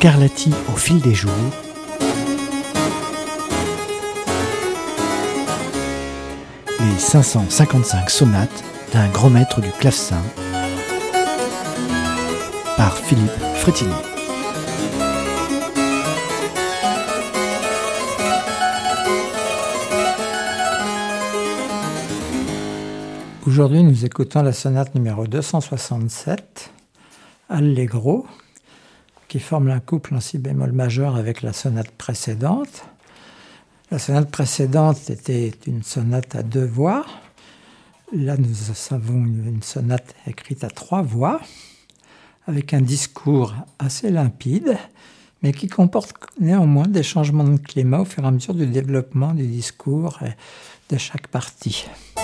Scarlatti au fil des jours. Les 555 sonates d'un grand maître du clavecin par Philippe Frétinier. Aujourd'hui, nous écoutons la sonate numéro 267, Allegro, qui forme un couple en si bémol majeur avec la sonate précédente. La sonate précédente était une sonate à 2 voix. Là, nous avons une sonate écrite à 3 voix, avec un discours assez limpide, mais qui comporte néanmoins des changements de climat au fur et à mesure du développement du discours et de chaque partie.